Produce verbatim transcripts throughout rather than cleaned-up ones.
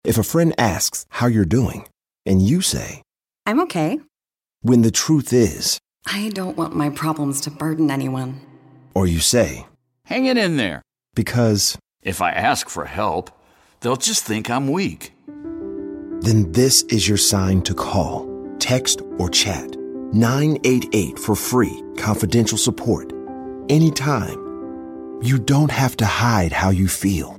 If a friend asks how you're doing, and you say, I'm okay. When the truth is, I don't want my problems to burden anyone. Or you say, hang it in there. Because if I ask for help, they'll just think I'm weak. Then this is your sign to call, text, or chat nine eight eight for free, confidential support. Anytime. You don't have to hide how you feel.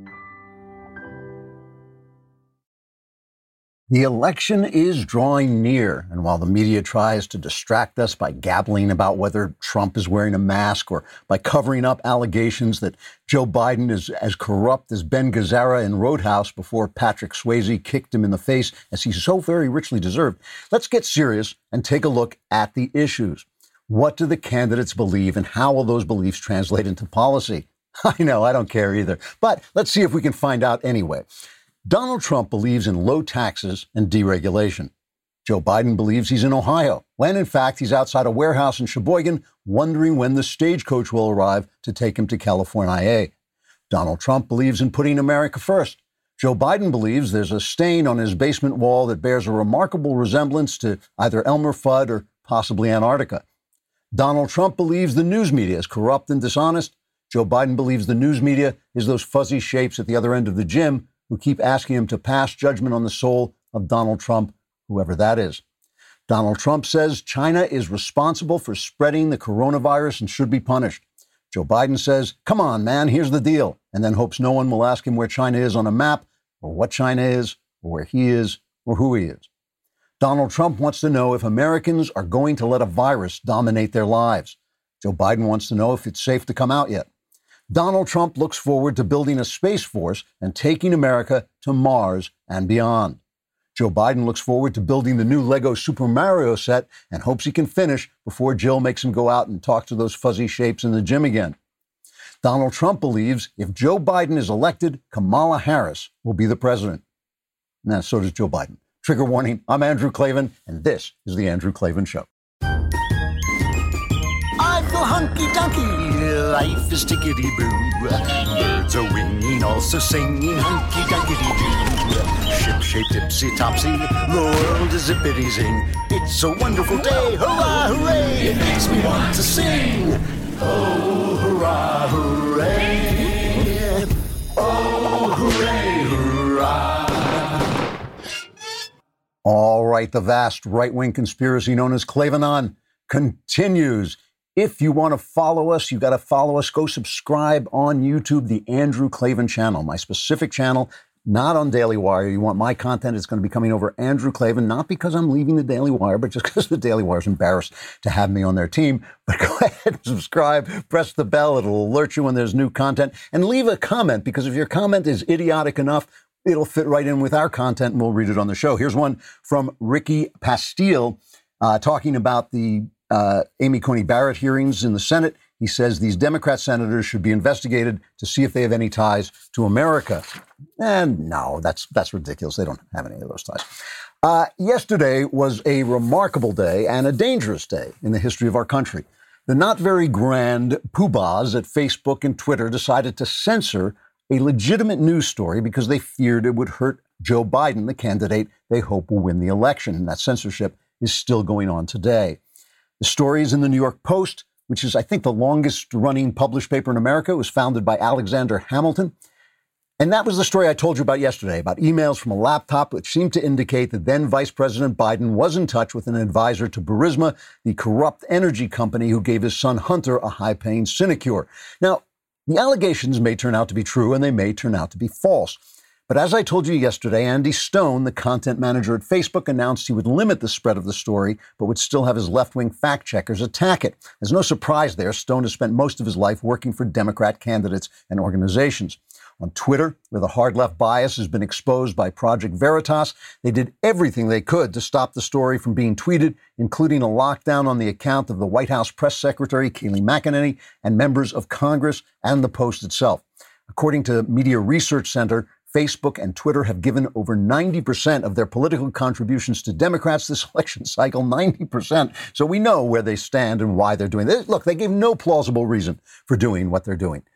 The election is drawing near, and while the media tries to distract us by gabbling about whether Trump is wearing a mask or by covering up allegations that Joe Biden is as corrupt as Ben Gazzara in Roadhouse before Patrick Swayze kicked him in the face, as he so very richly deserved, let's get serious and take a look at the issues. What do the candidates believe, and how will those beliefs translate into policy? I know, I don't care either, but let's see if we can find out anyway. Donald Trump believes in low taxes and deregulation. Joe Biden believes he's in Ohio, when in fact he's outside a warehouse in Sheboygan, wondering when the stagecoach will arrive to take him to California. Donald Trump believes in putting America first. Joe Biden believes there's a stain on his basement wall that bears a remarkable resemblance to either Elmer Fudd or possibly Antarctica. Donald Trump believes the news media is corrupt and dishonest. Joe Biden believes the news media is those fuzzy shapes at the other end of the gym who keep asking him to pass judgment on the soul of Donald Trump, whoever that is. Donald Trump says China is responsible for spreading the coronavirus and should be punished. Joe Biden says, come on, man, here's the deal, and then hopes no one will ask him where China is on a map, or what China is, or where he is, or who he is. Donald Trump wants to know if Americans are going to let a virus dominate their lives. Joe Biden wants to know if it's safe to come out yet. Donald Trump looks forward to building a space force and taking America to Mars and beyond. Joe Biden looks forward to building the new Lego Super Mario set and hopes he can finish before Jill makes him go out and talk to those fuzzy shapes in the gym again. Donald Trump believes if Joe Biden is elected, Kamala Harris will be the president. Now, so does Joe Biden. Trigger warning, I'm Andrew Klavan, and this is The Andrew Klavan Show. I feel hunky-dunky, life is tickety-boo. Birds are winging, also singing hunky-dunky-doo. Ship-shaped tipsy-topsy, the world is zippity-zing. It's a wonderful day, hurrah, hooray! It makes me want to sing. Oh, hurrah, hooray! Oh, hooray, hurrah! All right, the vast right-wing conspiracy known as Klavanon continues. If you want to follow us, you got to follow us. Go subscribe on YouTube, the Andrew Klavan channel, my specific channel, not on Daily Wire. You want my content, it's going to be coming over Andrew Klavan, not because I'm leaving the Daily Wire, but just because the Daily Wire is embarrassed to have me on their team. But go ahead and subscribe, press the bell. It'll alert you when there's new content, and leave a comment, because if your comment is idiotic enough, it'll fit right in with our content and we'll read it on the show. Here's one from Ricky Pastille uh, talking about the Uh, Amy Coney Barrett hearings in the Senate. He says these Democrat senators should be investigated to see if they have any ties to America. And no, that's that's ridiculous. They don't have any of those ties. Uh, yesterday was a remarkable day and a dangerous day in the history of our country. The not very grand poobahs at Facebook and Twitter decided to censor a legitimate news story because they feared it would hurt Joe Biden, the candidate they hope will win the election. And that censorship is still going on today. The story is in the New York Post, which is, I think, the longest running published paper in America. It was founded by Alexander Hamilton. And that was the story I told you about yesterday, about emails from a laptop which seemed to indicate that then Vice President Biden was in touch with an advisor to Burisma, the corrupt energy company who gave his son Hunter a high-paying sinecure. Now, the allegations may turn out to be true and they may turn out to be false. But as I told you yesterday, Andy Stone, the content manager at Facebook, announced he would limit the spread of the story, but would still have his left-wing fact-checkers attack it. There's no surprise there. Stone has spent most of his life working for Democrat candidates and organizations. On Twitter, where the hard-left bias has been exposed by Project Veritas, they did everything they could to stop the story from being tweeted, including a lockdown on the account of the White House press secretary, Kayleigh McEnany, and members of Congress and the Post itself. According to Media Research Center, Facebook and Twitter have given over ninety percent of their political contributions to Democrats this election cycle, ninety percent. So we know where they stand and why they're doing this. Look, they gave no plausible reason for doing what they're doing.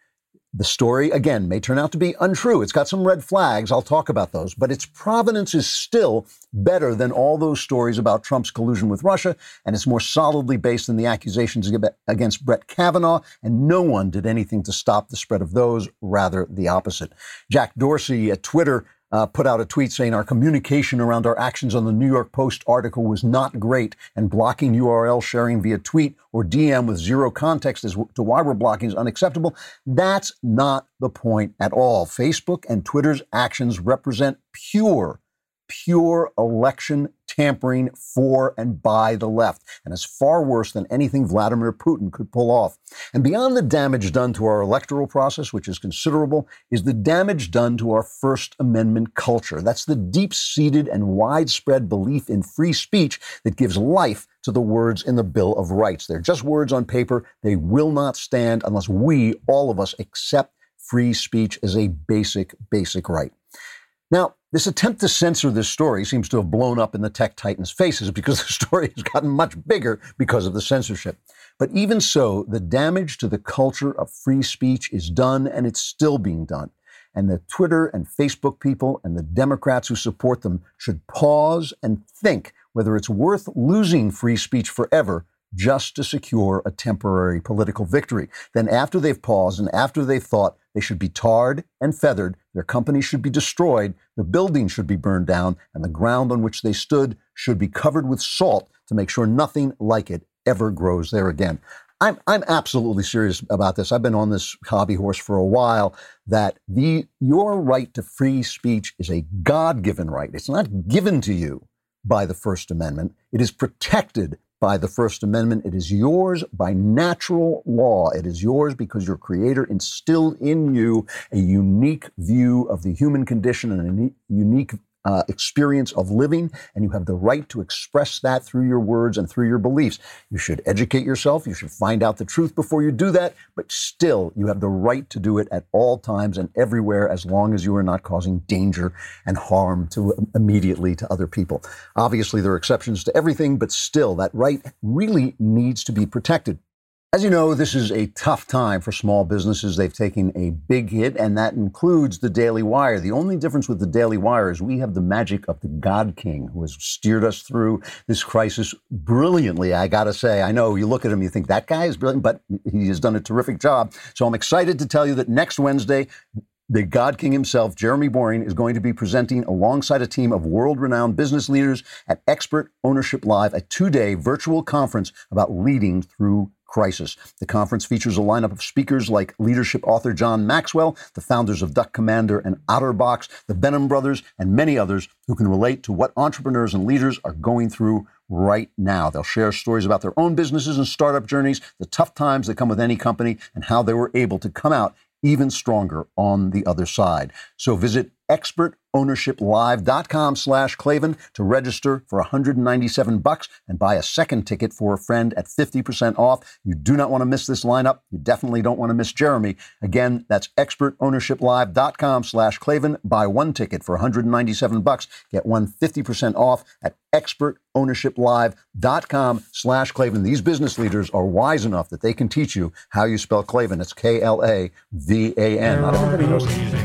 The story, again, may turn out to be untrue. It's got some red flags. I'll talk about those. But its provenance is still better than all those stories about Trump's collusion with Russia, and it's more solidly based than the accusations against Brett Kavanaugh, and no one did anything to stop the spread of those, rather the opposite. Jack Dorsey at Twitter Uh, put out a tweet saying our communication around our actions on the New York Post article was not great, and blocking U R L sharing via tweet or D M with zero context as to why we're blocking is unacceptable. That's not the point at all. Facebook and Twitter's actions represent pure, pure election tampering for and by the left, and is far worse than anything Vladimir Putin could pull off. And beyond the damage done to our electoral process, which is considerable, is the damage done to our First Amendment culture. That's the deep-seated and widespread belief in free speech that gives life to the words in the Bill of Rights. They're just words on paper. They will not stand unless we, all of us, accept free speech as a basic, basic right. Now, this attempt to censor this story seems to have blown up in the tech titans' faces because the story has gotten much bigger because of the censorship. But even so, the damage to the culture of free speech is done, and it's still being done. And the Twitter and Facebook people and the Democrats who support them should pause and think whether it's worth losing free speech forever just to secure a temporary political victory. Then after they've paused and after they've thought, they should be tarred and feathered, their company should be destroyed, the building should be burned down, and the ground on which they stood should be covered with salt to make sure nothing like it ever grows there again. I'm I'm absolutely serious about this. I've been on this hobby horse for a while, that the your right to free speech is a God-given right. It's not given to you by the First Amendment. It is protected by the First Amendment. It is yours by natural law. It is yours because your Creator instilled in you a unique view of the human condition and a unique uh, experience of living, and you have the right to express that through your words and through your beliefs. You should educate yourself. You should find out the truth before you do that, but still, you have the right to do it at all times and everywhere as long as you are not causing danger and harm to immediately to other people. Obviously, there are exceptions to everything, but still, that right really needs to be protected. As you know, this is a tough time for small businesses. They've taken a big hit, and that includes the Daily Wire. The only difference with the Daily Wire is we have the magic of the God King, who has steered us through this crisis brilliantly, I gotta say. I know you look at him, you think that guy is brilliant, but he has done a terrific job. So I'm excited to tell you that next Wednesday, the God King himself, Jeremy Boring, is going to be presenting alongside a team of world-renowned business leaders at Expert Ownership Live, a two-day virtual conference about leading through crisis. The conference features a lineup of speakers like leadership author John Maxwell, the founders of Duck Commander and OtterBox, the Benham brothers, and many others who can relate to what entrepreneurs and leaders are going through right now. They'll share stories about their own businesses and startup journeys, the tough times that come with any company, and how they were able to come out even stronger on the other side. So visit expert ownership live dot com slash Klavan to register for one hundred ninety-seven bucks and buy a second ticket for a friend at fifty percent off. You do not want to miss this lineup. You definitely don't want to miss Jeremy. Again, that's expert ownership live dot com slash Klavan. Buy one ticket for one hundred ninety-seven bucks. Get one fifty percent off at expert ownership live dot com slash Klavan. These business leaders are wise enough that they can teach you how you spell Klavan. It's K L A V A N. Not everybody knows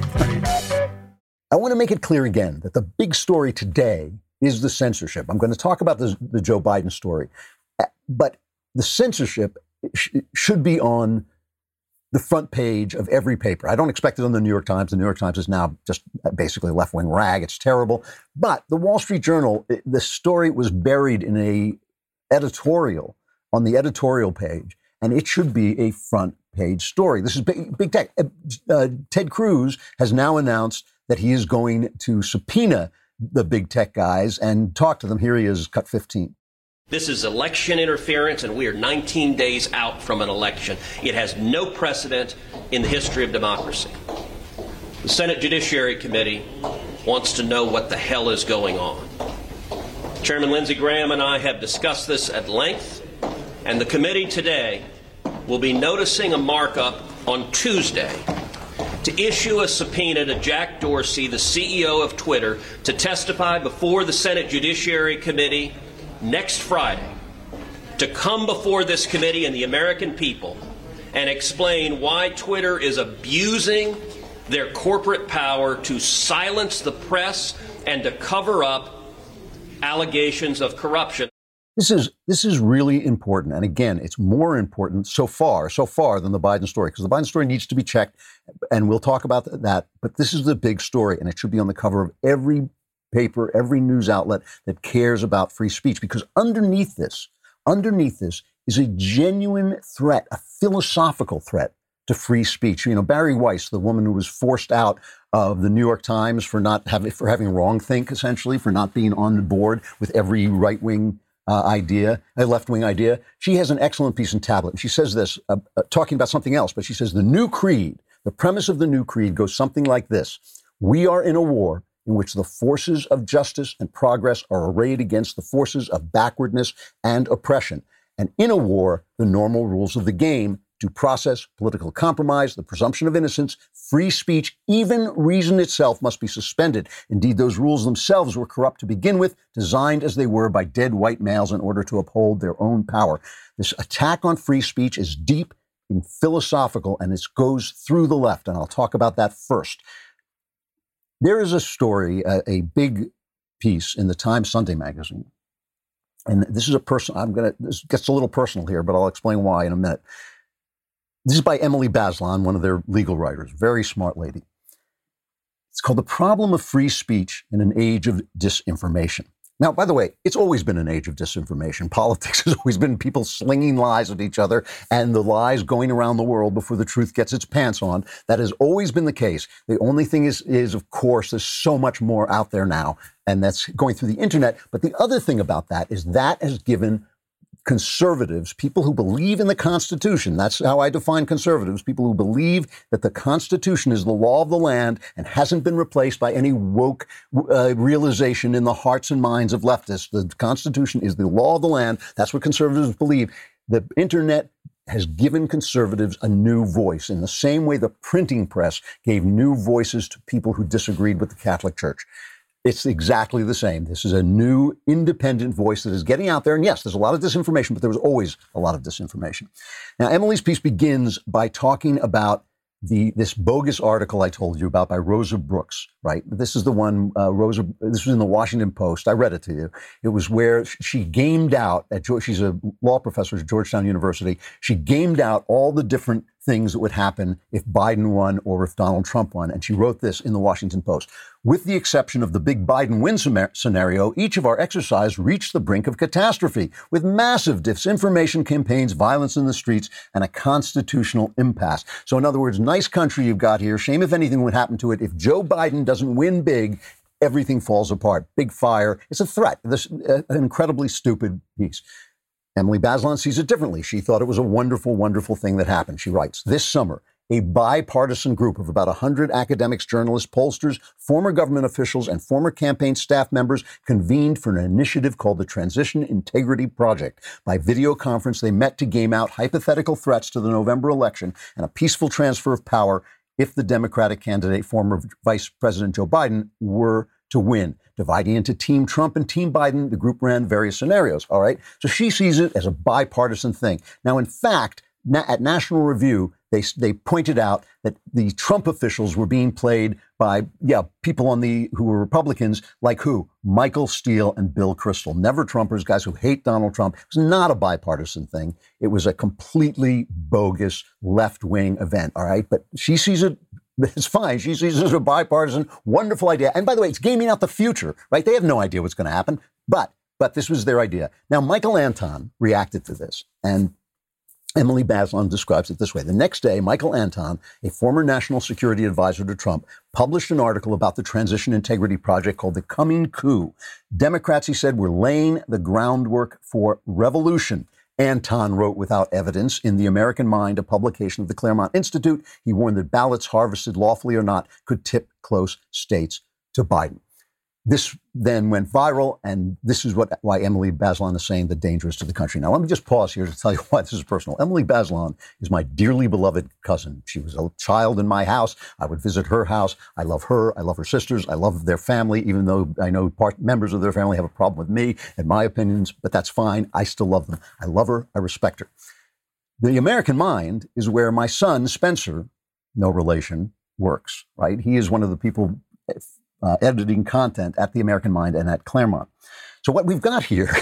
that. I want to make it clear again that the big story today is the censorship. I'm going to talk about the, the Joe Biden story, but the censorship sh- should be on the front page of every paper. I don't expect it on the New York Times. The New York Times is now just basically a left-wing rag. It's terrible. But the Wall Street Journal, the story was buried in a editorial on the editorial page, and it should be a front page story. This is big, big tech. Uh, Ted Cruz has now announced that he is going to subpoena the big tech guys and talk to them. Here he is, cut fifteen. This is election interference, and we are nineteen days out from an election. It has no precedent in the history of democracy. The Senate Judiciary Committee wants to know what the hell is going on. Chairman Lindsey Graham and I have discussed this at length, and the committee today will be noticing a markup on Tuesday to issue a subpoena to Jack Dorsey, the C E O of Twitter, to testify before the Senate Judiciary Committee next Friday, to come before this committee and the American people and explain why Twitter is abusing their corporate power to silence the press and to cover up allegations of corruption. This is this is really important. And again, it's more important so far, so far than the Biden story, because the Biden story needs to be checked, and we'll talk about that. But this is the big story, and it should be on the cover of every paper, every news outlet that cares about free speech, because underneath this, underneath this is a genuine threat, a philosophical threat to free speech. You know, Barry Weiss, the woman who was forced out of the New York Times for not having, for having wrongthink, essentially, for not being on board with every right-wing uh, idea, a left-wing idea. She has an excellent piece in Tablet. And she says this, uh, uh, talking about something else, but she says the new creed, the premise of the new creed goes something like this. We are in a war in which the forces of justice and progress are arrayed against the forces of backwardness and oppression. And in a war, the normal rules of the game, due process, political compromise, the presumption of innocence, free speech, even reason itself must be suspended. Indeed, those rules themselves were corrupt to begin with, designed as they were by dead white males in order to uphold their own power. This attack on free speech is deep and philosophical, and it goes through the left, and I'll talk about that first. There is a story, a, a big piece in the Times Sunday magazine, and this is a person, I'm going to, this gets a little personal here, but I'll explain why in a minute. This is by Emily Bazelon, one of their legal writers, very smart lady. It's called The Problem of Free Speech in an Age of Disinformation. Now, by the way, it's always been an age of disinformation. Politics has always been people slinging lies at each other and the lies going around the world before the truth gets its pants on. That has always been the case. The only thing is, is, of course, there's so much more out there now, and that's going through the internet. But the other thing about that is that has given conservatives, people who believe in the Constitution, that's how I define conservatives, people who believe that the Constitution is the law of the land and hasn't been replaced by any woke uh, realization in the hearts and minds of leftists. The Constitution is the law of the land. That's what conservatives believe. The internet has given conservatives a new voice in the same way the printing press gave new voices to people who disagreed with the Catholic Church. It's exactly the same. This is a new independent voice that is getting out there. And yes, there's a lot of disinformation, but there was always a lot of disinformation. Now, Emily's piece begins by talking about the this bogus article I told you about by Rosa Brooks, right? This is the one, uh, Rosa, this was in the Washington Post. I read it to you. It was where she gamed out, at she's a law professor at Georgetown University. She gamed out all the different things that would happen if Biden won or if Donald Trump won. And she wrote this in the Washington Post. With the exception of the big Biden win scenario, each of our exercise reached the brink of catastrophe with massive disinformation campaigns, violence in the streets, and a constitutional impasse. So in other words, nice country you've got here. Shame if anything would happen to it. If Joe Biden doesn't win big, everything falls apart. Big fire. It's a threat. This uh, an incredibly stupid piece. Emily Bazelon sees it differently. She thought it was a wonderful, wonderful thing that happened. She writes, this summer, a bipartisan group of about one hundred academics, journalists, pollsters, former government officials, and former campaign staff members convened for an initiative called the Transition Integrity Project. By video conference, they met to game out hypothetical threats to the November election and a peaceful transfer of power if the Democratic candidate, former Vice President Joe Biden, were to win. Dividing into Team Trump and Team Biden, the group ran various scenarios, all right? So she sees it as a bipartisan thing. Now, in fact, na- at National Review, they they pointed out that the Trump officials were being played by, yeah, people on the who were Republicans, like who? Michael Steele and Bill Kristol. Never Trumpers, guys who hate Donald Trump. It was not a bipartisan thing. It was a completely bogus left-wing event, all right? But she sees it. It's fine. She sees it as a bipartisan, wonderful idea. And by the way, it's gaming out the future, right? They have no idea what's going to happen, but but this was their idea. Now, Michael Anton reacted to this, and Emily Bazelon describes it this way. The next day, Michael Anton, a former national security advisor to Trump, published an article about the Transition Integrity Project called The Coming Coup. Democrats, he said, were laying the groundwork for revolution. Anton wrote without evidence in The American Mind, a publication of the Claremont Institute. He warned that ballots harvested lawfully or not could tip close states to Biden. This then went viral, and this is what why Emily Bazelon is saying the dangerous to the country. Now, let me just pause here to tell you why this is personal. Emily Bazelon is my dearly beloved cousin. She was a child in my house. I would visit her house. I love her. I love her sisters. I love their family, even though I know part members of their family have a problem with me and my opinions, but that's fine. I still love them. I love her. I respect her. The American Mind is where my son, Spencer, no relation, works, right? He is one of the people uh, editing content at the American Mind and at Claremont. So what we've got here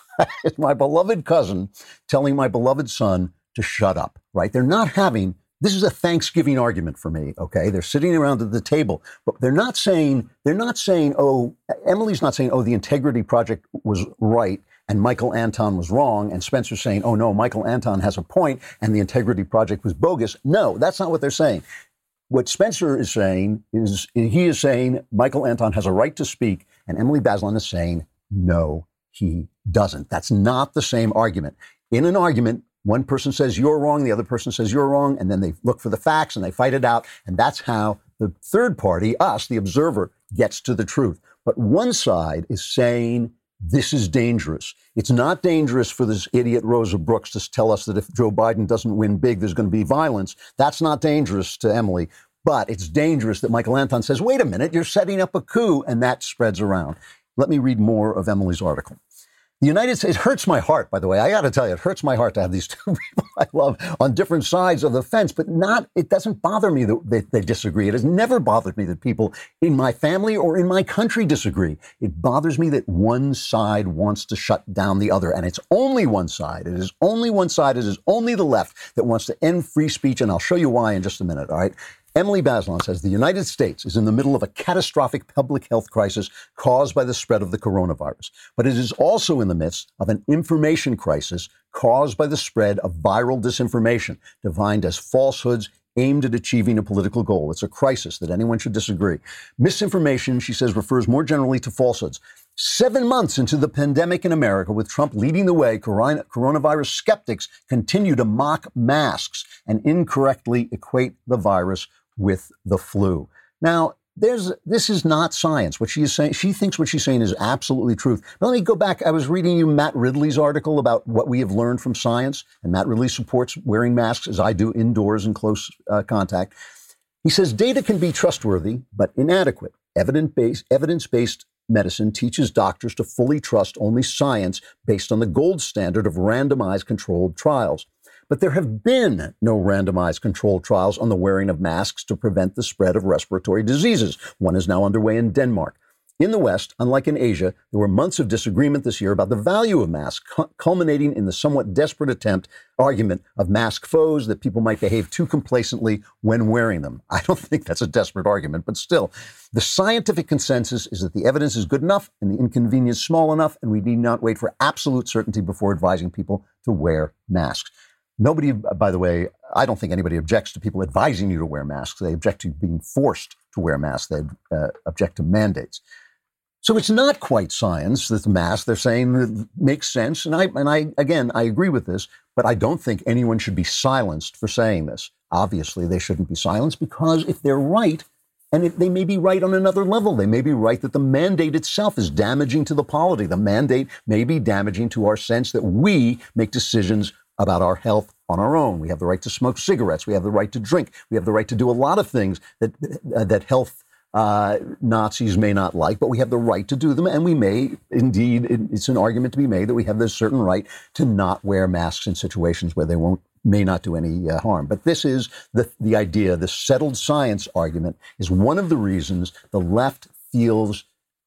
is my beloved cousin telling my beloved son to shut up, right? They're not having, this is a Thanksgiving argument for me, okay? They're sitting around at the table, but they're not saying, they're not saying, oh, Emily's not saying, oh, the Integrity Project was right and Michael Anton was wrong, and Spencer's saying, oh no, Michael Anton has a point and the Integrity Project was bogus. No, that's not what they're saying. What Spencer is saying is, he is saying Michael Anton has a right to speak, and Emily Bazelon is saying, no, he doesn't. That's not the same argument. In an argument, one person says you're wrong, the other person says you're wrong, and then they look for the facts and they fight it out, and that's how the third party, us, the observer, gets to the truth. But one side is saying this is dangerous. It's not dangerous for this idiot Rosa Brooks to tell us that if Joe Biden doesn't win big, there's going to be violence. That's not dangerous to Emily. But it's dangerous that Michael Anton says, wait a minute, you're setting up a coup, and that spreads around. Let me read more of Emily's article. The United States, it hurts my heart, by the way. I got to tell you, it hurts my heart to have these two people I love on different sides of the fence, but not, it doesn't bother me that they, they disagree. It has never bothered me that people in my family or in my country disagree. It bothers me that one side wants to shut down the other, and it's only one side. It is only one side. It is only the left that wants to end free speech, and I'll show you why in just a minute, all right? Emily Bazelon says the United States is in the middle of a catastrophic public health crisis caused by the spread of the coronavirus, but it is also in the midst of an information crisis caused by the spread of viral disinformation, defined as falsehoods aimed at achieving a political goal. It's a crisis that anyone should disagree. Misinformation, she says, refers more generally to falsehoods. Seven months into the pandemic in America, with Trump leading the way, coronavirus skeptics continue to mock masks and incorrectly equate the virus with the flu. Now, there's this is not science. What she is saying, she thinks what she's saying is absolutely truth. But let me go back. I was reading you Matt Ridley's article about what we have learned from science, and Matt Ridley supports wearing masks, as I do, indoors in close uh, contact. He says data can be trustworthy, but inadequate. Evidence-based, evidence-based medicine teaches doctors to fully trust only science based on the gold standard of randomized controlled trials. But there have been no randomized controlled trials on the wearing of masks to prevent the spread of respiratory diseases. One is now underway in Denmark. In the West, unlike in Asia, there were months of disagreement this year about the value of masks, culminating in the somewhat desperate attempt, argument of mask foes, that people might behave too complacently when wearing them. I don't think that's a desperate argument, but still, the scientific consensus is that the evidence is good enough and the inconvenience small enough, and we need not wait for absolute certainty before advising people to wear masks. Nobody, by the way, I don't think anybody objects to people advising you to wear masks. They object to being forced to wear masks. They uh, object to mandates. So it's not quite science that the mask, they're saying, makes sense. And I, and I, again, I agree with this, but I don't think anyone should be silenced for saying this. Obviously, they shouldn't be silenced, because if they're right, and if they may be right on another level, they may be right that the mandate itself is damaging to the polity. The mandate may be damaging to our sense that we make decisions about our health on our own. We have the right to smoke cigarettes. We have the right to drink. We have the right to do a lot of things that uh, that health uh, Nazis may not like, but we have the right to do them. And we may, indeed, it, it's an argument to be made that we have this certain right to not wear masks in situations where they won't, may not do any uh, harm. But this is the, the idea, the settled science argument is one of the reasons the left feels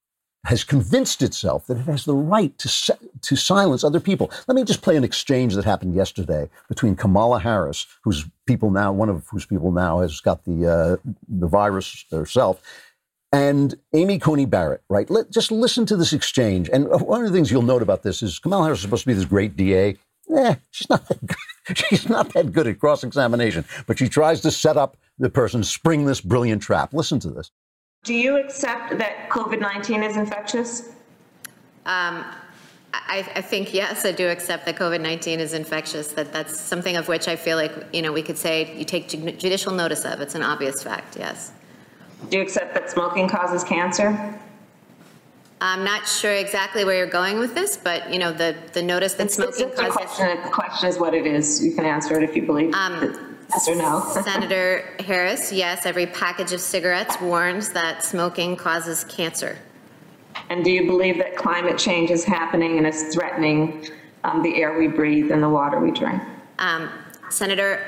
has convinced itself that it has the right to se- to silence other people. Let me just play an exchange that happened yesterday between Kamala Harris, whose people now, one of whose people now has got the uh, the virus herself, and Amy Coney Barrett, right? Let, just listen to this exchange. And one of the things you'll note about this is Kamala Harris is supposed to be this great D A. Eh, she's not that good. She's not that good at cross-examination, but she tries to set up the person, spring this brilliant trap. Listen to this. Do you accept that COVID nineteen is infectious? Um, I, I think, yes, I do accept that COVID nineteen is infectious, that that's something of which I feel like, you know, we could say you take judicial notice of. It's an obvious fact, yes. Do you accept that smoking causes cancer? I'm not sure exactly where you're going with this, but, you know, the, the notice that it's, smoking it's causes... Question. The question is what it is. You can answer it if you believe um, yes or no. Senator Harris, yes, every package of cigarettes warns that smoking causes cancer. And do you believe that climate change is happening and is threatening um, the air we breathe and the water we drink? Um, Senator,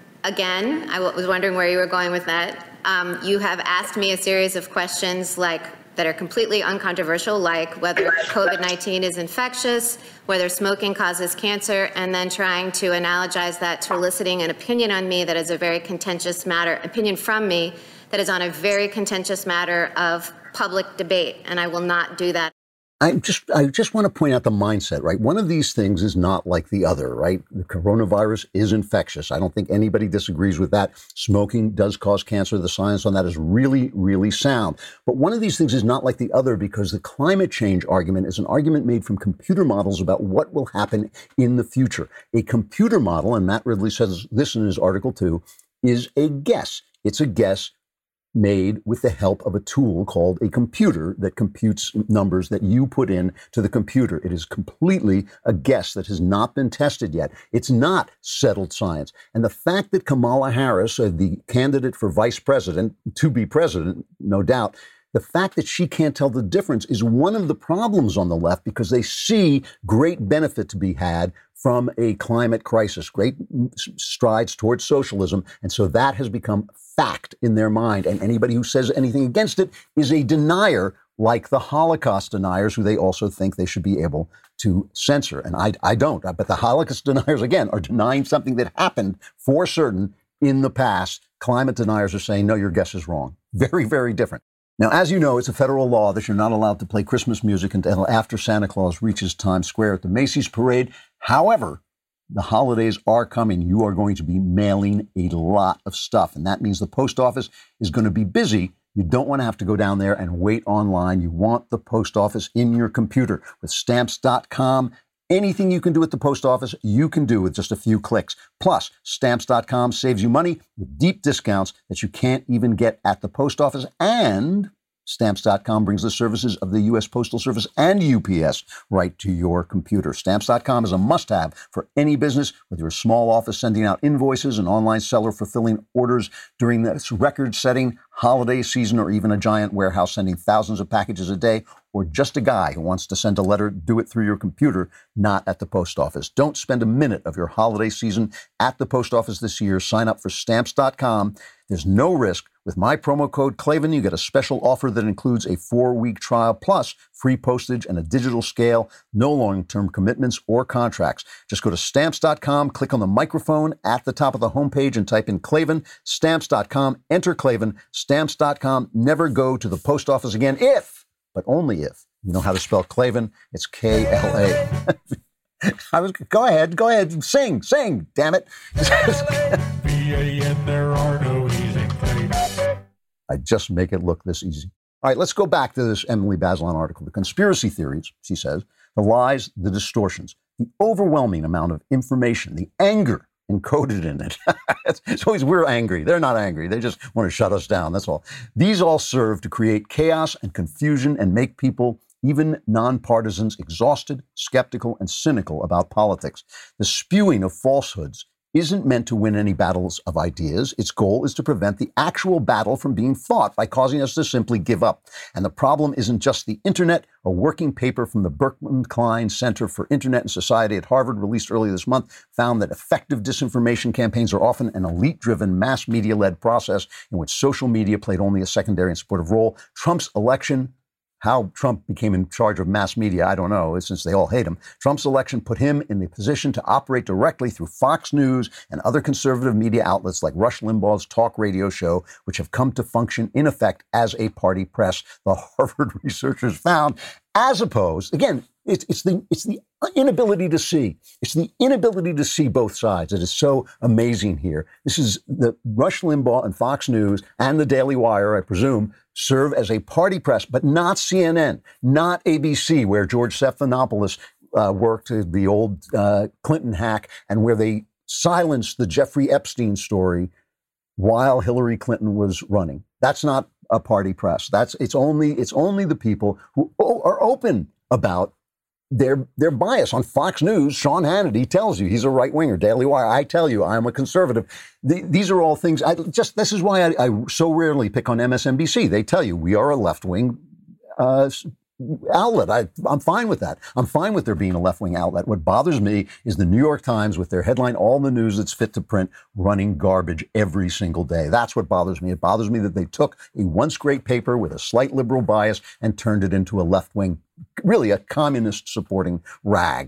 again, I w- was wondering where you were going with that. Um, you have asked me a series of questions like that are completely uncontroversial, like whether COVID nineteen is infectious, whether smoking causes cancer, and then trying to analogize that to eliciting an opinion on me that is a very contentious matter, opinion from me that is on a very contentious matter of public debate, and I will not do that. I just I just want to point out the mindset, right? One of these things is not like the other, right? The coronavirus is infectious. I don't think anybody disagrees with that. Smoking does cause cancer. The science on that is really, really sound. But one of these things is not like the other because the climate change argument is an argument made from computer models about what will happen in the future. A computer model, and Matt Ridley says this in his article too, is a guess. It's a guess made with the help of a tool called a computer that computes numbers that you put in to the computer. It is completely a guess that has not been tested yet. It's not settled science. And the fact that Kamala Harris, uh, the candidate for vice president, to be president, no doubt, the fact that she can't tell the difference is one of the problems on the left because they see great benefit to be had from a climate crisis, great strides towards socialism. And so that has become fact in their mind. And anybody who says anything against it is a denier, like the Holocaust deniers, who they also think they should be able to censor. And I, I don't. But the Holocaust deniers, again, are denying something that happened for certain in the past. Climate deniers are saying, no, your guess is wrong. Very, very different. Now, as you know, it's a federal law that you're not allowed to play Christmas music until after Santa Claus reaches Times Square at the Macy's parade. However, the holidays are coming. You are going to be mailing a lot of stuff, and that means the post office is going to be busy. You don't want to have to go down there and wait online. You want the post office in your computer. With Stamps dot com, anything you can do at the post office, you can do with just a few clicks. Plus, Stamps dot com saves you money with deep discounts that you can't even get at the post office. And Stamps dot com brings the services of the U S Postal Service and U P S right to your computer. Stamps dot com is a must-have for any business, whether you're a small office sending out invoices, an online seller fulfilling orders during this record-setting holiday season, or even a giant warehouse sending thousands of packages a day, or just a guy who wants to send a letter. Do it through your computer, not at the post office. Don't spend a minute of your holiday season at the post office this year. Sign up for Stamps dot com. There's no risk. With my promo code Klavan, you get a special offer that includes a four-week trial plus free postage and a digital scale, no long-term commitments or contracts. Just go to Stamps dot com, click on the microphone at the top of the homepage and type in Klavan. Stamps dot com, enter Klavan. Stamps dot com. Never go to the post office again if, but only if, you know how to spell Klavan. It's K L A. I was, go ahead, go ahead, sing, sing, damn it. There are no easy things. I just make it look this easy. All right, let's go back to this Emily Bazelon article. The conspiracy theories, she says, the lies, the distortions, the overwhelming amount of information, the anger encoded in it. It's always we're angry. They're not angry. They just want to shut us down. That's all. These all serve to create chaos and confusion and make people, even nonpartisans, exhausted, skeptical, and cynical about politics. The spewing of falsehoods isn't meant to win any battles of ideas. Its goal is to prevent the actual battle from being fought by causing us to simply give up. And the problem isn't just the internet. A working paper from the Berkman Klein Center for Internet and Society at Harvard, released earlier this month, found that effective disinformation campaigns are often an elite-driven, mass media-led process in which social media played only a secondary and supportive role. Trump's election, how Trump became in charge of mass media, I don't know, since they all hate him. Trump's election put him in the position to operate directly through Fox News and other conservative media outlets like Rush Limbaugh's talk radio show, which have come to function, in effect, as a party press, the Harvard researchers found, as opposed, again, it's, it's the it's the inability to see. It's the inability to see both sides that is so amazing here. This is the Rush Limbaugh and Fox News and the Daily Wire, I presume, serve as a party press, but not C N N, not A B C, where George Stephanopoulos uh, worked, the old uh, Clinton hack, and where they silenced the Jeffrey Epstein story while Hillary Clinton was running. That's not a party press. That's it's only it's only the people who are open about their their bias. On Fox News, Sean Hannity tells you he's a right-winger. Daily Wire, I tell you I'm a conservative. The, these are all things, I just, this is why I, I so rarely pick on M S N B C. They tell you we are a left-wing uh, outlet. I, I'm fine with that. I'm fine with there being a left-wing outlet. What bothers me is the New York Times with their headline, all the news that's fit to print, running garbage every single day. That's what bothers me. It bothers me that they took a once great paper with a slight liberal bias and turned it into a left-wing, really a communist-supporting rag.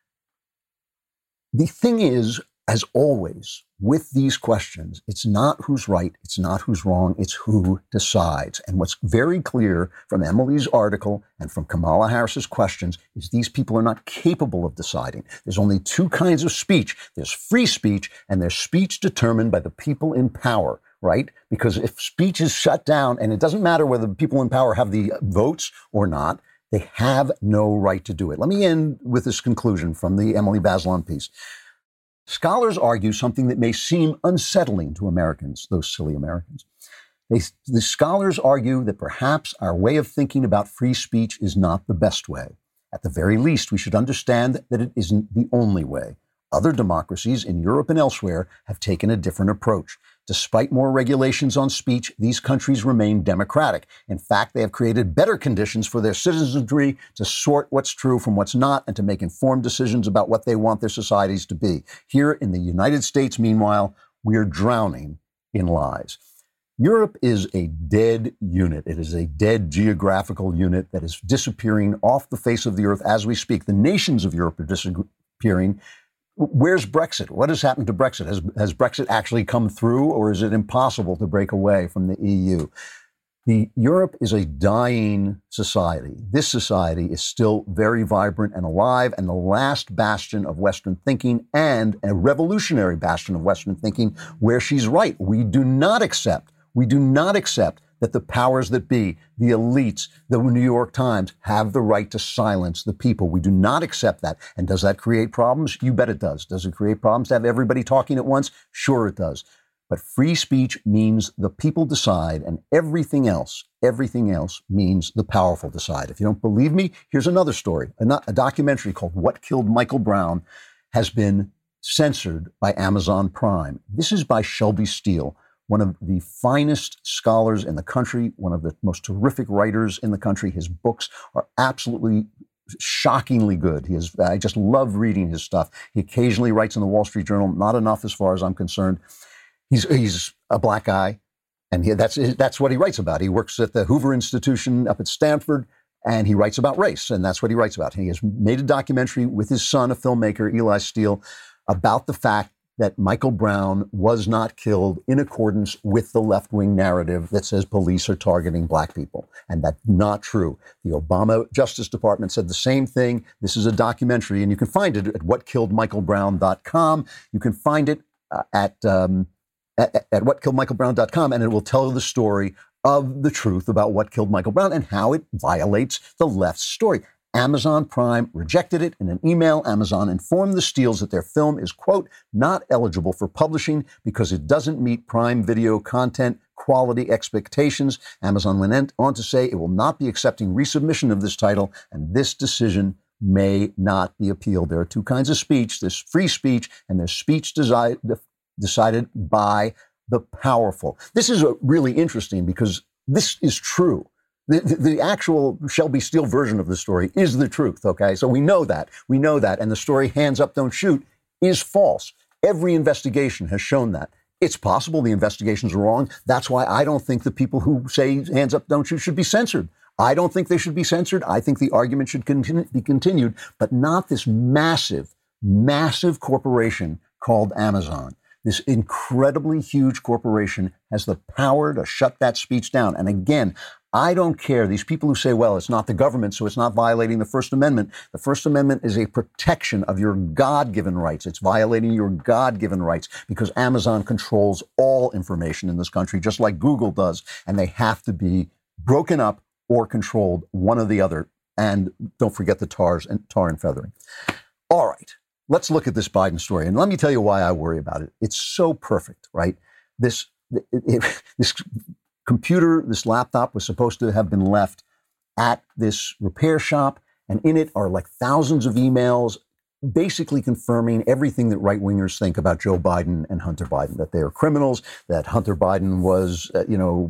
The thing is, as always, with these questions, it's not who's right, it's not who's wrong, it's who decides. And what's very clear from Emily's article and from Kamala Harris's questions is these people are not capable of deciding. There's only two kinds of speech. There's free speech, and there's speech determined by the people in power, right? Because if speech is shut down, and it doesn't matter whether the people in power have the votes or not, they have no right to do it. Let me end with this conclusion from the Emily Bazelon piece. Scholars argue something that may seem unsettling to Americans, those silly Americans. They, the scholars argue that perhaps our way of thinking about free speech is not the best way. At the very least, we should understand that it isn't the only way. Other democracies in Europe and elsewhere have taken a different approach. Despite more regulations on speech, these countries remain democratic. In fact, they have created better conditions for their citizenry to sort what's true from what's not and to make informed decisions about what they want their societies to be. Here in the United States, meanwhile, we are drowning in lies. Europe is a dead unit. It is a dead geographical unit that is disappearing off the face of the earth as we speak. The nations of Europe are disappearing. Where's Brexit? What has happened to Brexit? Has, has Brexit actually come through, or is it impossible to break away from the E U? The Europe is a dying society. This society is still very vibrant and alive, and the last bastion of Western thinking and a revolutionary bastion of Western thinking where she's right. We do not accept, we do not accept that the powers that be, the elites, the New York Times, have the right to silence the people. We do not accept that. And does that create problems? You bet it does. Does it create problems to have everybody talking at once? Sure it does. But free speech means the people decide, and everything else, everything else means the powerful decide. If you don't believe me, here's another story. A, a documentary called What Killed Michael Brown has been censored by Amazon Prime. This is by Shelby Steele, one of the finest scholars in the country, one of the most terrific writers in the country. His books are absolutely shockingly good. He is, I just love reading his stuff. He occasionally writes in the Wall Street Journal, not enough as far as I'm concerned. He's he's a black guy, and he, that's that's what he writes about. He works at the Hoover Institution up at Stanford, and he writes about race, and that's what he writes about. He has made a documentary with his son, a filmmaker, Eli Steele, about the fact that Michael Brown was not killed in accordance with the left-wing narrative that says police are targeting black people. And that's not true. The Obama Justice Department said the same thing. This is a documentary, and you can find it at what killed michael brown dot com. You can find it uh, at, um, at, at what killed michael brown dot com, and it will tell the story of the truth about what killed Michael Brown and how it violates the left's story. Amazon Prime rejected it in an email. Amazon informed the Steeles that their film is, quote, not eligible for publishing because it doesn't meet Prime Video content quality expectations. Amazon went on to say it will not be accepting resubmission of this title, and this decision may not be appealed. There are two kinds of speech. There's free speech, and there's speech desi- decided by the powerful. This is really interesting because this is true. The, the, the actual Shelby Steele version of the story is the truth, okay? So we know that. We know that. And the story, hands up, don't shoot, is false. Every investigation has shown that. It's possible the investigations are wrong. That's why I don't think the people who say hands up, don't shoot should be censored. I don't think they should be censored. I think the argument should continue, be continued, but not this massive, massive corporation called Amazon. This incredibly huge corporation has the power to shut that speech down. And again, I don't care. These people who say, well, it's not the government, so it's not violating the First Amendment. The First Amendment is a protection of your God-given rights. It's violating your God-given rights because Amazon controls all information in this country, just like Google does. And they have to be broken up or controlled, one or the other. And don't forget the tars and tar and feathering. All right. Let's look at this Biden story. And let me tell you why I worry about it. It's so perfect, right? This, it, it, this computer, this laptop was supposed to have been left at this repair shop. And in it are like thousands of emails basically confirming everything that right-wingers think about Joe Biden and Hunter Biden, that they are criminals, that Hunter Biden was, uh, you know,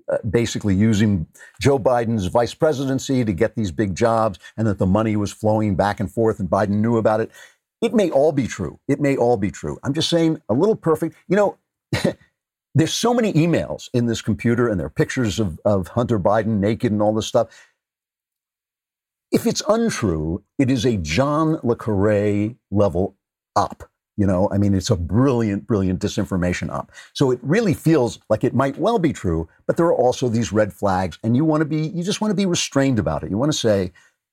uh, basically using Joe Biden's vice presidency to get these big jobs, and that the money was flowing back and forth and Biden knew about it. It may all be true. It may all be true. I'm just saying a little perfect. You know, there's so many emails in this computer, and there are pictures of, of Hunter Biden naked and all this stuff. If it's untrue, it is a John le Carré level up. You know, I mean, it's a brilliant, brilliant disinformation op. So it really feels like it might well be true, but there are also these red flags, and you want to be, you just want to be restrained about it. You want to say,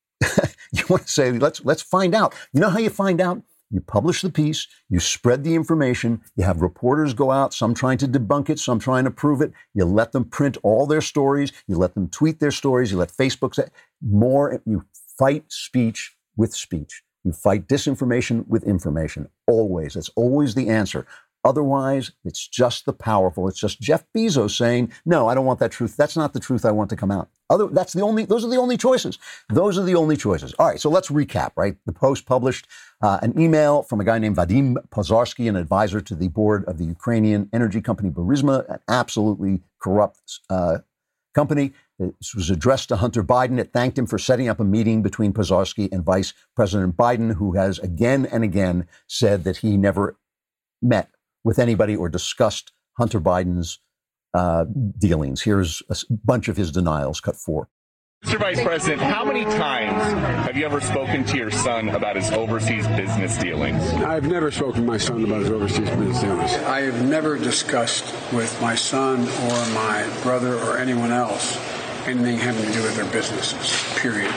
you want to say, let's let's find out. You know how you find out? You publish the piece, you spread the information, you have reporters go out, some trying to debunk it, some trying to prove it. You let them print all their stories, you let them tweet their stories, you let Facebook say more. You fight speech with speech. You fight disinformation with information, always. That's always the answer. Otherwise, it's just the powerful. It's just Jeff Bezos saying, no, I don't want that truth. That's not the truth I want to come out. Other, that's the only, those are the only choices. Those are the only choices. All right, so let's recap, right? The Post published uh, an email from a guy named Vadim Pozarsky, an advisor to the board of the Ukrainian energy company Burisma, an absolutely corrupt uh, company. This was addressed to Hunter Biden. It thanked him for setting up a meeting between Pozarsky and Vice President Biden, who has again and again said that he never met with anybody or discussed Hunter Biden's uh, dealings. Here's a bunch of his denials, cut four. Mister Vice President, how many times have you ever spoken to your son about his overseas business dealings? I've never spoken to my son about his overseas business dealings. I have never discussed with my son or my brother or anyone else anything having to do with their businesses, period.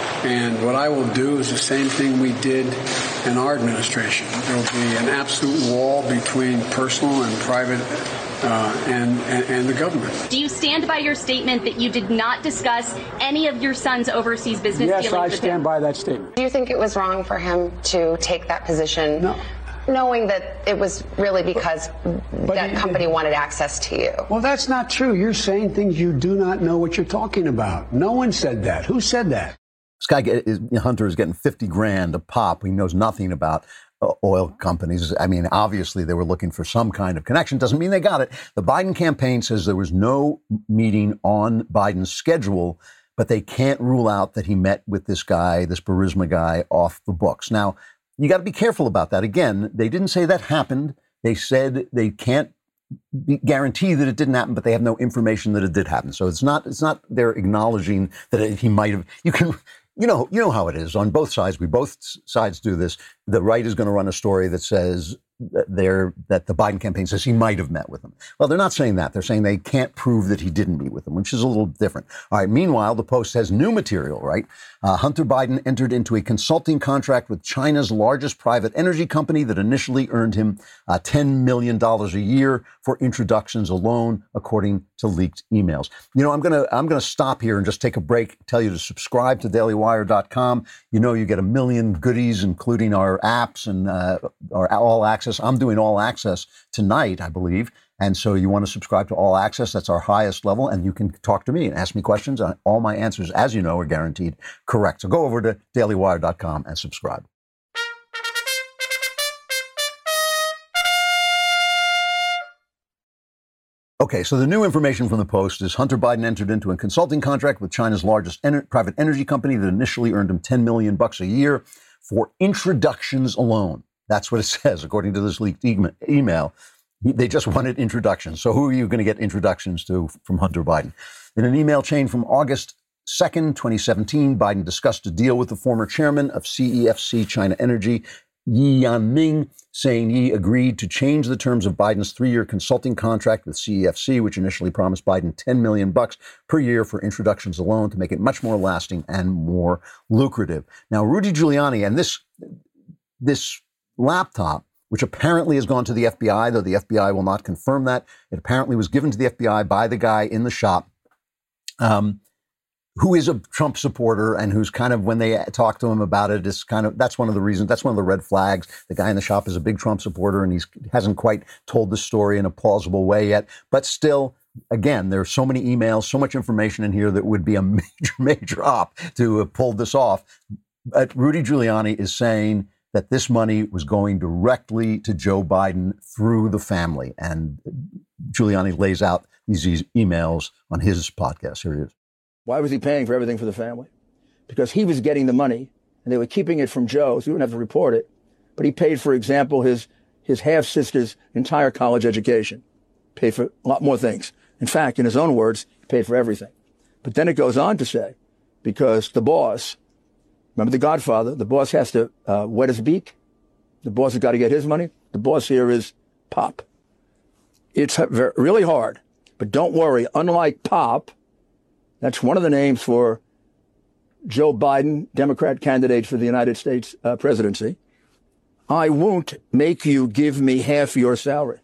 And what I will do is the same thing we did in our administration. There will be an absolute wall between personal and private uh, and, and, and the government. Do you stand by your statement that you did not discuss any of your son's overseas business yes, dealings? Yes, I stand by that statement. Do you think it was wrong for him to take that position? No. Knowing that it was really because but that company wanted access to you. Well, that's not true. You're saying things you do not know what you're talking about. No one said that. Who said that? This guy, is, Hunter, is getting fifty grand a pop. He knows nothing about uh, oil companies. I mean, obviously, they were looking for some kind of connection. Doesn't mean they got it. The Biden campaign says there was no meeting on Biden's schedule, but they can't rule out that he met with this guy, this Burisma guy, off the books. Now, you got to be careful about that. Again, they didn't say that happened. They said they can't be guarantee that it didn't happen, but they have no information that it did happen. So it's not it's not they're acknowledging that it, he might have. You can. You know, you know how it is on both sides. We both sides do this. The right is going to run a story that says that they're, that the Biden campaign says he might have met with him. Well, they're not saying that. They're saying they can't prove that he didn't meet with him, which is a little different. All right. Meanwhile, the Post has new material, right? Uh, Hunter Biden entered into a consulting contract with China's largest private energy company that initially earned him uh, ten million dollars a year for introductions alone, according to leaked emails. You know, I'm going to I'm going to stop here and just take a break, tell you to subscribe to daily wire dot com. You know, you get a million goodies, including our apps and uh, our All Access. I'm doing All Access tonight, I believe. And so you want to subscribe to All Access. That's our highest level. And you can talk to me and ask me questions. All my answers, as you know, are guaranteed correct. So go over to daily wire dot com and subscribe. Okay, so the new information from the Post is Hunter Biden entered into a consulting contract with China's largest ener- private energy company that initially earned him ten million bucks a year for introductions alone. That's what it says, according to this leaked e- email. They just wanted introductions. So who are you going to get introductions to from Hunter Biden? In an email chain from August second, twenty seventeen, Biden discussed a deal with the former chairman of C E F C China Energy, Yi Yanming, saying Yi agreed to change the terms of Biden's three-year consulting contract with C E F C, which initially promised Biden ten million bucks per year for introductions alone, to make it much more lasting and more lucrative. Now, Rudy Giuliani and this this laptop, which apparently has gone to the F B I, though the F B I will not confirm that. It apparently was given to the F B I by the guy in the shop, um, who is a Trump supporter and who's kind of, when they talk to him about it, is kind of, that's one of the reasons, that's one of the red flags. The guy in the shop is a big Trump supporter and he hasn't quite told the story in a plausible way yet. But still, again, there are so many emails, so much information in here that would be a major, major op to have pulled this off. But Rudy Giuliani is saying that this money was going directly to Joe Biden through the family. And Giuliani lays out these, these emails on his podcast. Here he is. Why was he paying for everything for the family? Because he was getting the money, and they were keeping it from Joe, so he wouldn't have to report it. But he paid, for example, his his half-sister's entire college education. Paid for a lot more things. In fact, in his own words, he paid for everything. But then it goes on to say, because the boss, remember The Godfather, the boss has to uh, wet his beak. The boss has got to get his money. The boss here is Pop. It's really hard, but don't worry. Unlike Pop, that's one of the names for Joe Biden, Democrat candidate for the United States uh, presidency. I won't make you give me half your salary.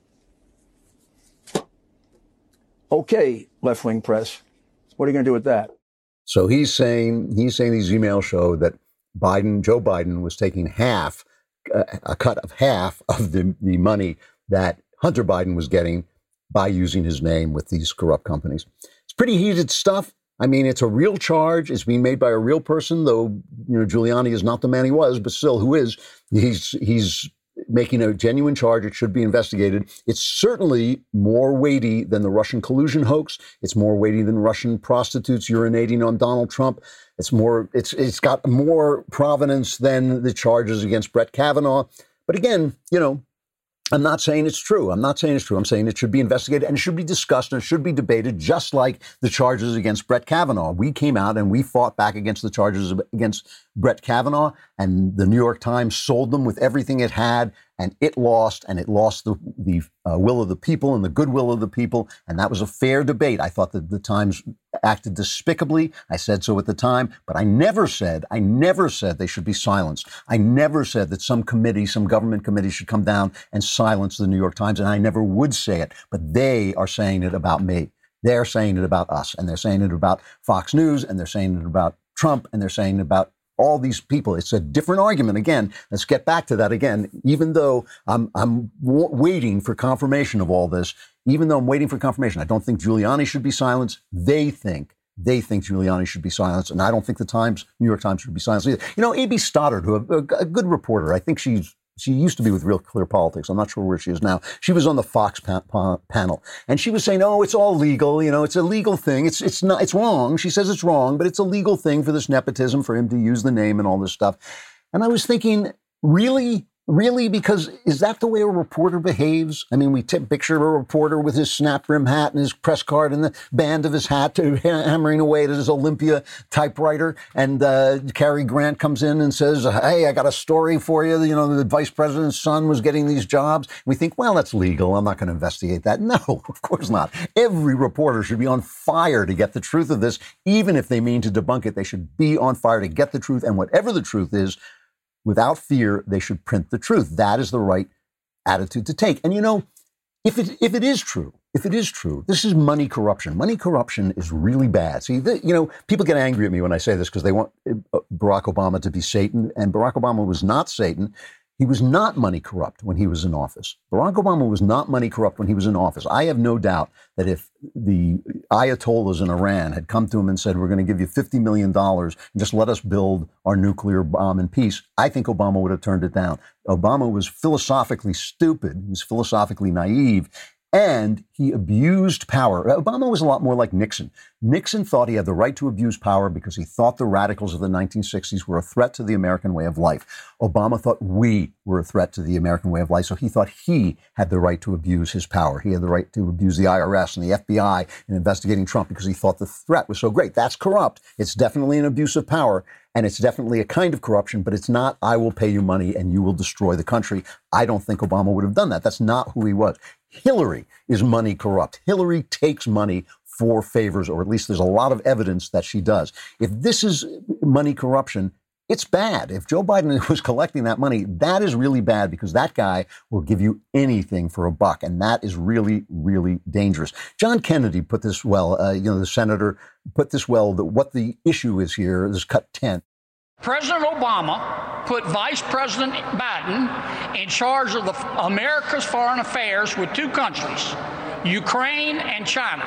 Okay, left-wing press. What are you going to do with that? So he's saying he's saying these emails show that Biden, Joe Biden, was taking half, uh, a cut of half of the, the money that Hunter Biden was getting by using his name with these corrupt companies. It's pretty heated stuff. I mean, it's a real charge. It's being made by a real person, though, you know, Giuliani is not the man he was, but still, who is? He's he's making a genuine charge. It should be investigated. It's certainly more weighty than the Russian collusion hoax. It's more weighty than Russian prostitutes urinating on Donald Trump. It's more, it's it's got more provenance than the charges against Brett Kavanaugh. But again, you know, I'm not saying it's true. I'm not saying it's true. I'm saying it should be investigated and it should be discussed and it should be debated, just like the charges against Brett Kavanaugh. We came out and we fought back against the charges against Brett Kavanaugh, and the New York Times sold them with everything it had, and it lost, and it lost the, the uh, will of the people and the goodwill of the people. And that was a fair debate. I thought that the Times acted despicably. I said so at the time, but I never said, I never said they should be silenced. I never said that some committee, some government committee should come down and silence the New York Times, and I never would say it, but they are saying it about me. They're saying it about us, and they're saying it about Fox News, and they're saying it about Trump, and they're saying it about all these people. It's a different argument. Again, let's get back to that again. Even though I'm, I'm w- waiting for confirmation of all this, even though I'm waiting for confirmation, I don't think Giuliani should be silenced. They think, they think Giuliani should be silenced. And I don't think the Times, New York Times should be silenced either. You know, A B Stoddard, who a, a good reporter, I think she's, she used to be with Real Clear Politics. I'm not sure where she is now. She was on the Fox pa- pa- panel, and she was saying, "Oh, it's all legal. You know, it's a legal thing. It's it's not. It's wrong." She says it's wrong, but it's a legal thing for this nepotism, for him to use the name and all this stuff. And I was thinking, really, really, because is that the way a reporter behaves? I mean, we t- picture a reporter with his snap brim hat and his press card and the band of his hat to hammering away at his Olympia typewriter. And uh, Cary Grant comes in and says, "Hey, I got a story for you. You know, the vice president's son was getting these jobs." We think, well, that's legal. I'm not going to investigate that. No, of course not. Every reporter should be on fire to get the truth of this. Even if they mean to debunk it, they should be on fire to get the truth. And whatever the truth is, without fear, they should print the truth. That is the right attitude to take. And, you know, if it if it is true, if it is true, this is money corruption. Money corruption is really bad. See, the, you know, people get angry at me when I say this because they want Barack Obama to be Satan. And Barack Obama was not Satan. He was not money corrupt when he was in office. Barack Obama was not money corrupt when he was in office. I have no doubt that if the Ayatollahs in Iran had come to him and said, "We're going to give you fifty million dollars and just let us build our nuclear bomb in peace," I think Obama would have turned it down. Obama was philosophically stupid. He was philosophically naive. And he abused power. Obama was a lot more like Nixon. Nixon thought he had the right to abuse power because he thought the radicals of the nineteen sixties were a threat to the American way of life. Obama thought we were a threat to the American way of life, so he thought he had the right to abuse his power. He had the right to abuse the I R S and the F B I in investigating Trump because he thought the threat was so great. That's corrupt. It's definitely an abuse of power, and it's definitely a kind of corruption, but it's not, "I will pay you money and you will destroy the country." I don't think Obama would have done that. That's not who he was. Hillary is money corrupt. Hillary takes money for favors, or at least there's a lot of evidence that she does. If this is money corruption, it's bad. If Joe Biden was collecting that money, that is really bad, because that guy will give you anything for a buck. And that is really, really dangerous. John Kennedy put this well, uh, you know, the senator put this well, that what the issue is here, this is cut ten. President Obama put Vice President Biden in charge of the, America's foreign affairs with two countries, Ukraine and China.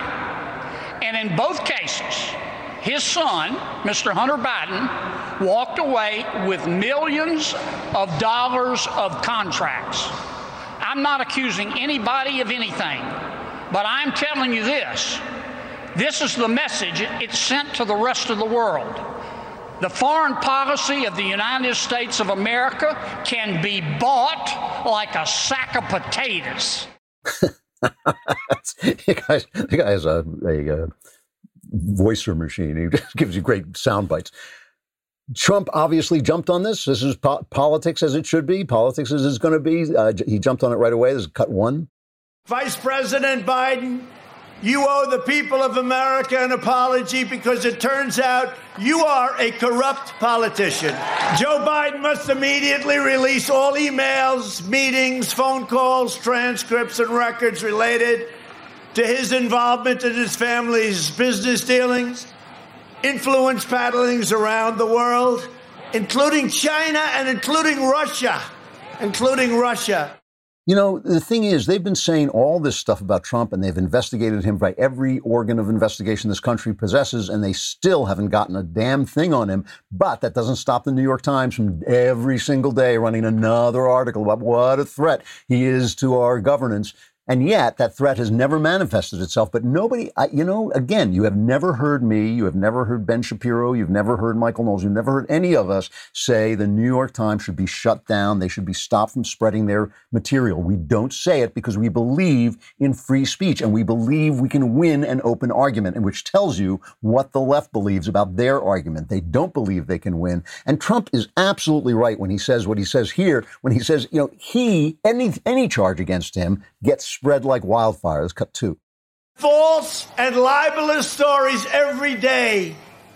And in both cases, his son, Mister Hunter Biden, walked away with millions of dollars of contracts. I'm not accusing anybody of anything, But I'm telling you this. This is the message it's sent to the rest of the world. The foreign policy of the United States of America can be bought like a sack of potatoes. the, guy, the guy has a, a, a voicer machine. He just gives you great sound bites. Trump obviously jumped on this. This is po- politics as it should be. Politics as it's going to be. Uh, he jumped on it right away. This is cut one. Vice President Biden, you owe the people of America an apology because it turns out you are a corrupt politician. Joe Biden must immediately release all emails, meetings, phone calls, transcripts, and records related to his involvement in his family's business dealings, influence paddlings around the world, including China and including Russia, including Russia. You know, the thing is, they've been saying all this stuff about Trump, and they've investigated him by every organ of investigation this country possesses, and they still haven't gotten a damn thing on him. But that doesn't stop the New York Times from every single day running another article about what a threat he is to our governance. And yet that threat has never manifested itself. But nobody, I, you know, again, you have never heard me, you have never heard Ben Shapiro, you've never heard Michael Knowles, you've never heard any of us say the New York Times should be shut down. They should be stopped from spreading their material. We don't say it because we believe in free speech and we believe we can win an open argument, and which tells you what the left believes about their argument. They don't believe they can win. And Trump is absolutely right when he says what he says here, when he says, you know, he, any, any charge against him gets spread like wildfire. Let's cut two. False and libelous stories every day.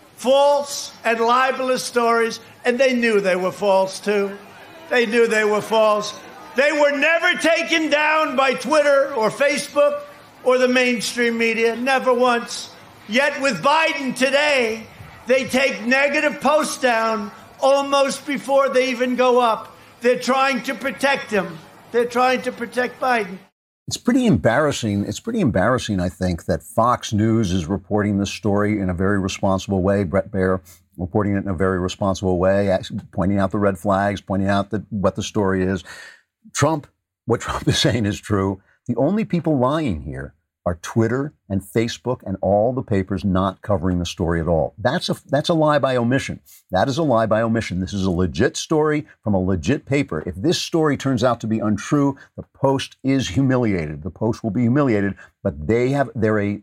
False and libelous stories. And they knew they were false, too. They knew they were false. They were never taken down by Twitter or Facebook or the mainstream media. Never once. Yet with Biden today, they take negative posts down almost before they even go up. They're trying to protect him. They're trying to protect Biden. It's pretty embarrassing. It's pretty embarrassing, I think, that Fox News is reporting this story in a very responsible way. Bret Baier reporting it in a very responsible way, pointing out the red flags, pointing out that what the story is. Trump, what Trump is saying is true. The only people lying here are Twitter and Facebook and all the papers not covering the story at all. That's a that's a lie by omission. That is a lie by omission. This is a legit story from a legit paper. If this story turns out to be untrue, the Post is humiliated. The Post will be humiliated, but they have they're a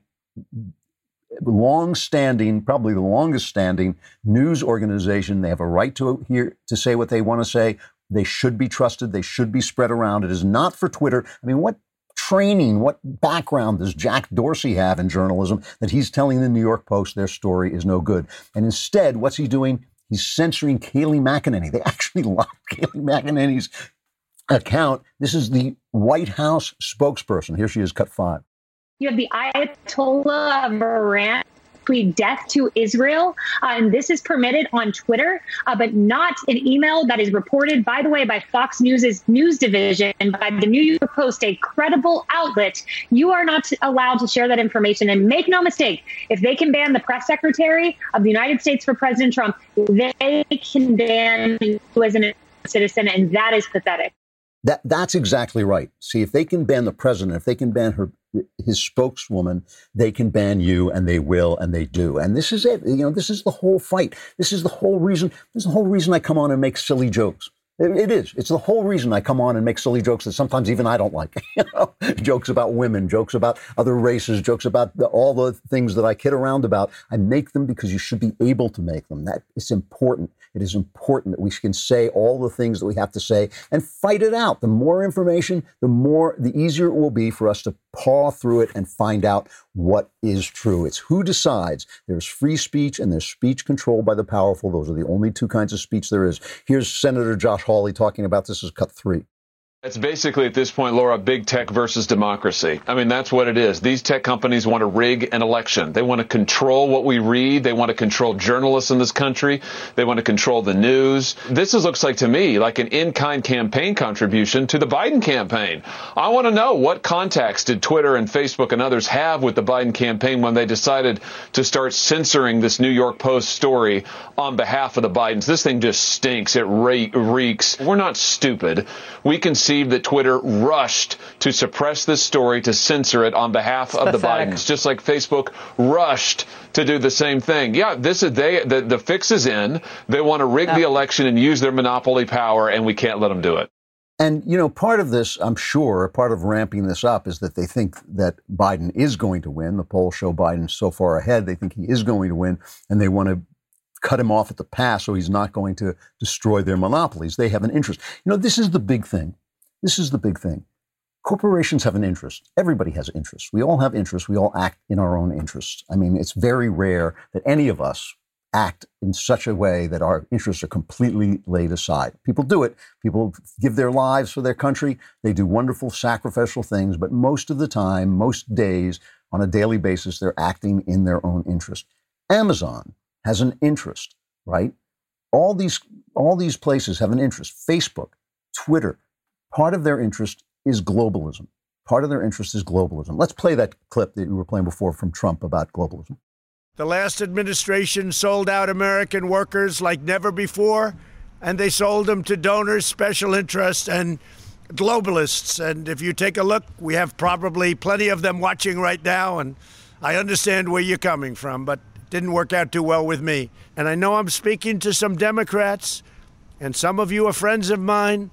long-standing, probably the longest-standing news organization. They have a right to hear to say what they want to say. They should be trusted. They should be spread around. It is not for Twitter. I mean, what training, what background does Jack Dorsey have in journalism that he's telling the New York Post their story is no good? And instead, what's he doing? He's censoring Kayleigh McEnany. They actually locked Kayleigh McEnany's account. This is the White House spokesperson. Here she is, cut five. You have the Ayatollah of Iran tweet death to Israel. Uh, and this is permitted on Twitter, uh, but not an email that is reported, by the way, by Fox News's news division, by the New York Post, a credible outlet. You are not allowed to share that information. And make no mistake, if they can ban the press secretary of the United States for President Trump, they can ban you as a citizen. And that is pathetic. That that's exactly right. See, if they can ban the president, if they can ban her, his spokeswoman, they can ban you, and they will, and they do. And this is it. You know, this is the whole fight. This is the whole reason. This is the whole reason I come on and make silly jokes. It, it is. It's the whole reason I come on and make silly jokes that sometimes even I don't like. You know, jokes about women, jokes about other races, jokes about the, all the things that I kid around about. I make them because you should be able to make them. That it's important. It is important that we can say all the things that we have to say and fight it out. The more information, the more, the easier it will be for us to paw through it and find out what is true. It's who decides. There's free speech and there's speech controlled by the powerful. Those are the only two kinds of speech there is. Here's Senator Josh Hawley talking about this. Is cut three. It's basically, at this point, Laura, big tech versus democracy. I mean, that's what it is. These tech companies want to rig an election. They want to control what we read. They want to control journalists in this country. They want to control the news. This is, looks like to me like an in-kind campaign contribution to the Biden campaign. I want to know, what contacts did Twitter and Facebook and others have with the Biden campaign when they decided to start censoring this New York Post story on behalf of the Bidens? This thing just stinks. It re- reeks. We're not stupid. We can see received that Twitter rushed to suppress this story, to censor it on behalf of the Bidens, just like Facebook rushed to do the same thing. Yeah, this is they the, the fix is in. They want to rig the election and use their monopoly power, and we can't let them do it. And, you know, part of this, I'm sure, part of ramping this up is that they think that Biden is going to win. The polls show Biden so far ahead. They think he is going to win, and they want to cut him off at the pass so he's not going to destroy their monopolies. They have an interest. You know, this is the big thing. This is the big thing. Corporations have an interest. Everybody has interests. We all have interests. We all act in our own interests. I mean, it's very rare that any of us act in such a way that our interests are completely laid aside. People do it. People give their lives for their country. They do wonderful sacrificial things, but most of the time, most days, on a daily basis, they're acting in their own interest. Amazon has an interest, right? All these, all these places have an interest. Facebook, Twitter, part of their interest is globalism. Part of their interest is globalism. Let's play that clip that you were playing before from Trump about globalism. The last administration sold out American workers like never before, and they sold them to donors, special interests, and globalists. And if you take a look, we have probably plenty of them watching right now, and I understand where you're coming from, but it didn't work out too well with me. And I know I'm speaking to some Democrats, and some of you are friends of mine.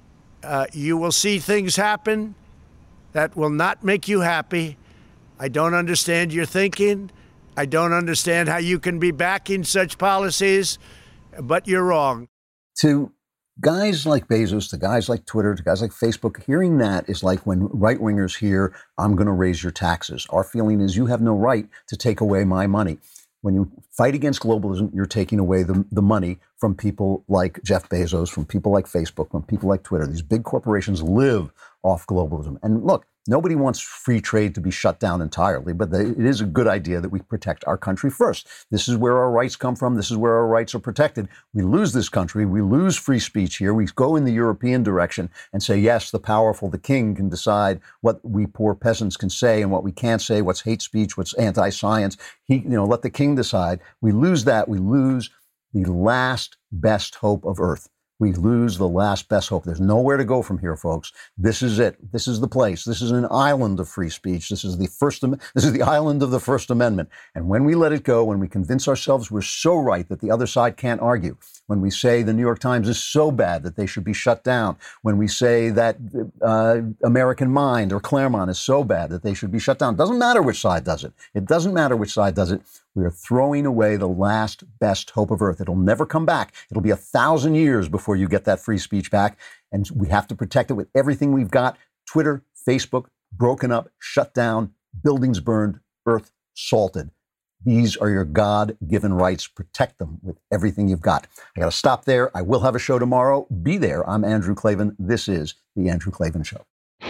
Uh, you will see things happen that will not make you happy. I don't understand your thinking. I don't understand how you can be backing such policies, but you're wrong. To guys like Bezos, to guys like Twitter, to guys like Facebook, hearing that is like when right-wingers hear, I'm going to raise your taxes. Our feeling is you have no right to take away my money. When you fight against globalism, you're taking away the, the money from people like Jeff Bezos, from people like Facebook, from people like Twitter. These big corporations live off globalism. And look, nobody wants free trade to be shut down entirely, but they, it is a good idea that we protect our country first. This is where our rights come from. This is where our rights are protected. We lose this country. We lose free speech here. We go in the European direction and say, yes, the powerful, the king can decide what we poor peasants can say and what we can't say, what's hate speech, what's anti-science. He, you know, let the king decide. We lose that. We lose the last best hope of Earth. We lose the last best hope. There's nowhere to go from here, folks. This is it. This is the place. This is an island of free speech. This is the first. This is the island of the First Amendment. And when we let it go, when we convince ourselves we're so right that the other side can't argue, when we say the New York Times is so bad that they should be shut down, when we say that uh, American Mind or Claremont is so bad that they should be shut down, it doesn't matter which side does it. It doesn't matter which side does it. We are throwing away the last best hope of Earth. It'll never come back. It'll be a thousand years before you get that free speech back. And we have to protect it with everything we've got. Twitter, Facebook, broken up, shut down, buildings burned, Earth salted. These are your God-given rights. Protect them with everything you've got. I got to stop there. I will have a show tomorrow. Be there. I'm Andrew Klavan. This is The Andrew Klavan Show.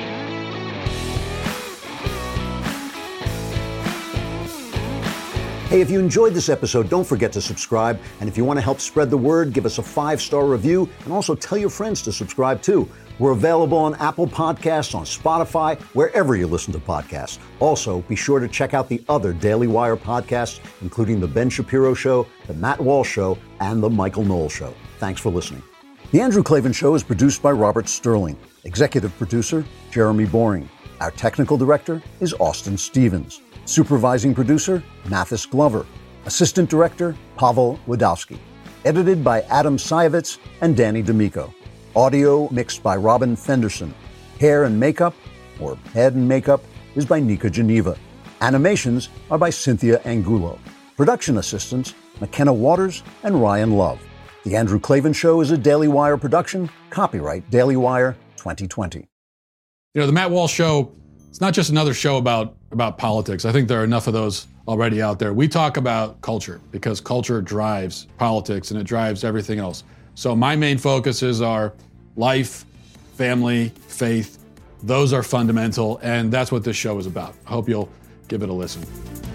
Hey, if you enjoyed this episode, don't forget to subscribe. And if you want to help spread the word, give us a five-star review and also tell your friends to subscribe too. We're available on Apple Podcasts, on Spotify, wherever you listen to podcasts. Also, be sure to check out the other Daily Wire podcasts, including The Ben Shapiro Show, The Matt Walsh Show, and The Michael Knowles Show. Thanks for listening. The Andrew Klavan Show is produced by Robert Sterling. Executive producer, Jeremy Boring. Our technical director is Austin Stevens. Supervising producer, Mathis Glover. Assistant director, Pavel Wadowski. Edited by Adam Sayevitz and Danny D'Amico. Audio mixed by Robin Fenderson. Hair and makeup, or head and makeup, is by Nika Geneva. Animations are by Cynthia Angulo. Production assistants, McKenna Waters and Ryan Love. The Andrew Klavan Show is a Daily Wire production. Copyright Daily Wire twenty twenty. You know, the Matt Walsh Show, it's not just another show about, about politics. I think there are enough of those already out there. We talk about culture because culture drives politics and it drives everything else. So my main focuses are life, family, faith. Those are fundamental, and that's what this show is about. I hope you'll give it a listen.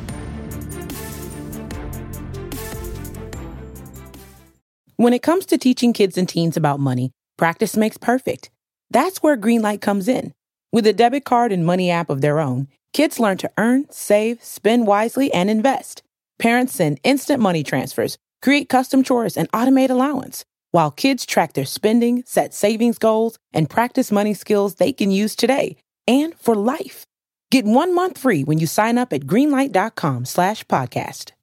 When it comes to teaching kids and teens about money, practice makes perfect. That's where Greenlight comes in. With a debit card and money app of their own, kids learn to earn, save, spend wisely, and invest. Parents send instant money transfers, create custom chores, and automate allowance, while kids track their spending, set savings goals, and practice money skills they can use today and for life. Get one month free when you sign up at greenlight.com slash podcast.